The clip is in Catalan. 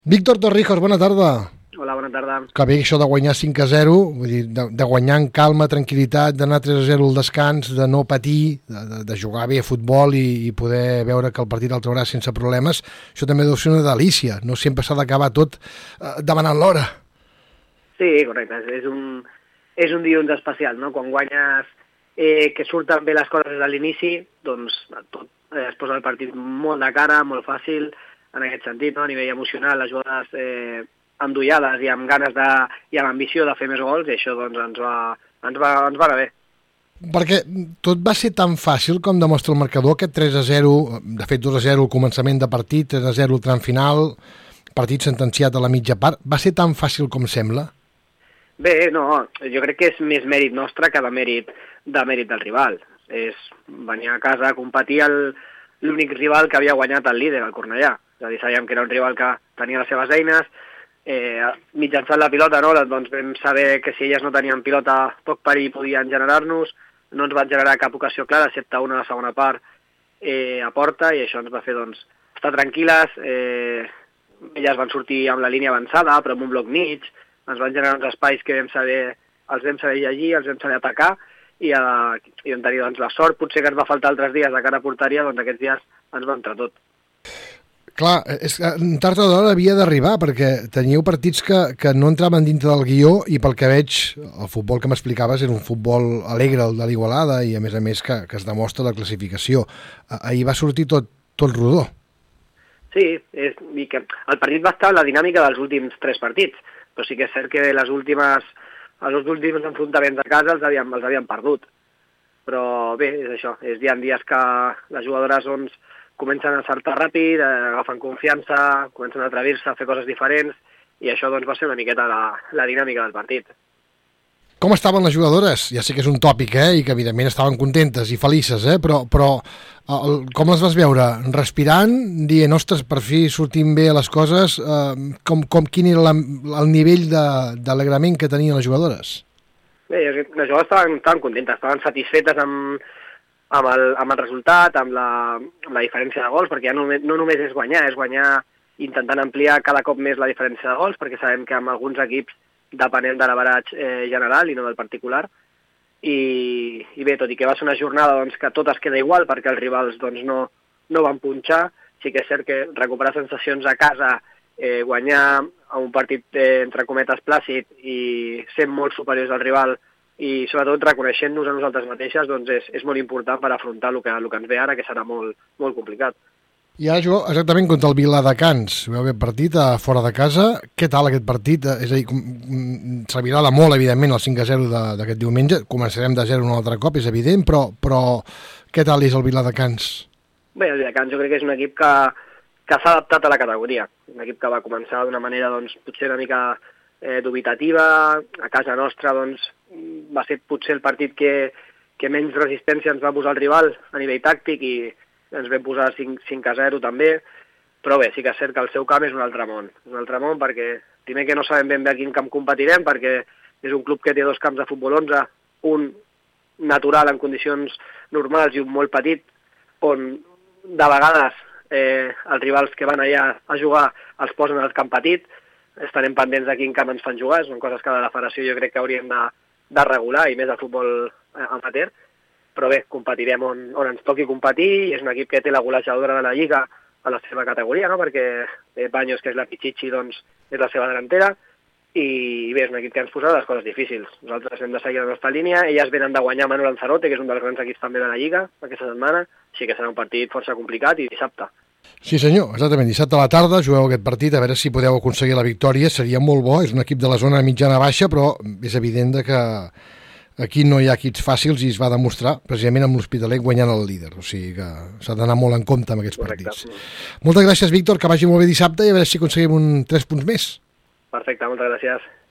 Víctor Torrijos, bona tarda. Hola, bona tarda. Que bé això de guanyar 5-0, vull dir, de guanyar en calma, tranquil·litat, d'anar 3-0 al descans, de no patir, de jugar bé a futbol i poder veure que el partit el traurà sense problemes, això també deu ser una delícia. No sempre s'ha d'acabar tot demanant l'hora. Sí, correcte. És un dilluns especial, no? Quan guanyes que surten bé les coses des de l'inici, doncs tot es posa el partit molt de cara, molt fàcil, en aquest sentit, no? A nivell emocional, les jugades endollades i amb ganes i amb ambició de fer més gols, i això doncs ens va anar bé. Perquè tot va ser tan fàcil com demostra el marcador, aquest 3-0, de fet 2-0 al començament de partit, 3-0 al tram final, partit sentenciat a la mitja part, va ser tan fàcil com sembla? Bé, no, jo crec que és més mèrit nostre que de mèrit del rival. És venir a casa a competir l'únic rival que havia guanyat el líder, el Cornellà. És a dir, sabíem que era un rival que tenia les seves eines, mitjançant la pilota, no? Doncs vam saber que si elles no tenien pilota poc perill podien generar-nos, no ens van generar cap ocasió clara, excepte una a la segona part a porta, i això ens va fer doncs, estar tranquil·les. Elles van sortir amb la línia avançada, però amb un bloc mig, ens van generar uns espais que els vam saber llegir, els vam saber atacar, i vam tenir doncs, la sort, potser que ens va faltar altres dies de cara a porteria, doncs aquests dies ens va entrar tot. Clar, és que tard o d'hora havia d'arribar, perquè teníeu partits que no entraven dintre del guió, i pel que veig, el futbol que m'explicaves era un futbol alegre, el de l'Igualada, i a més que es demostra la classificació. Ahir va sortir tot rodó. Sí, i que el partit va estar en la dinàmica dels últims 3 partits, però sí que és cert que els últims enfrontaments a casa els havíem perdut. Però bé, és això, hi ha dies que les jugadores doncs, comencen a saltar ràpid, agafen confiança, comencen a atrevir-se a fer coses diferents, i això doncs, va ser una miqueta la dinàmica del partit. Com estaven les jugadores? Ja sé que és un tòpic, i que evidentment estaven contentes i felices, però com les vas veure? Respirant, dient, ostres, per fi sortim bé les coses, quin era el nivell d'alegrament que tenien les jugadores? Bé, les jugadores estaven contentes, estaven satisfetes amb el resultat, amb la diferència de gols, perquè ja no només és guanyar intentant ampliar cada cop més la diferència de gols, perquè sabem que amb alguns equips depenem de l'average general i no del particular, i bé, tot i que va ser una jornada doncs, que tot es queda igual perquè els rivals doncs, no van punxar, sí que és cert que recuperar sensacions a casa, guanyar a un partit entre cometes plàcid i ser molt superiors al rival, i sobretot reconeixent-nos a nosaltres mateixes, doncs és molt important per afrontar el que ens ve ara, que serà molt, molt complicat. I ara jugueu exactament contra el Viladecans. Veu aquest partit fora de casa. Què tal aquest partit? És a dir, servirà de molt, evidentment, el 5-0 d'aquest diumenge. Començarem de 0 un altre cop, és evident, però què tal és el Viladecans? Bé, el Viladecans jo crec que és un equip que s'ha adaptat a la categoria. Un equip que va començar d'una manera doncs, potser una mica dubitativa. A casa nostra doncs, va ser potser el partit que menys resistència ens va posar el rival a nivell tàctic, i ens vam posar 5-0 també, però bé, sí que és cert que el seu camp és un altre món. És un altre món perquè, primer que no sabem ben bé a quin camp competirem, perquè és un club que té 2 camps de futbol 11, un natural en condicions normals i un molt petit, on de vegades els rivals que van allà a jugar els posen al camp petit. Estarem pendents de quin camp ens fan jugar, són coses que de la federació jo crec que hauríem de regular, i més al futbol amateur. Però bé, competirem on ens toqui competir, i és un equip que té la golejadora de la Lliga a la seva categoria, no? Perquè Baños, que és la Pichichi, doncs, és la seva delantera, i bé, és un equip que ens posarà les coses difícils. Nosaltres hem de seguir la nostra línia, elles venen de guanyar Manu Lanzarote, que és un dels grans equips també de la Lliga aquesta setmana, així que serà un partit força complicat, i dissabte. Sí senyor, exactament, dissabte a la tarda jugueu aquest partit, a veure si podeu aconseguir la victòria, seria molt bo, és un equip de la zona mitjana-baixa, però és evident que aquí no hi ha equips fàcils, i es va demostrar precisament amb l'Hospitalet guanyant el líder, o sigui que s'ha d'anar molt en compte amb aquests partits. Moltes gràcies, Víctor, que vagi molt bé dissabte, i a veure si aconseguim 3 punts més. Perfecte, moltes gràcies.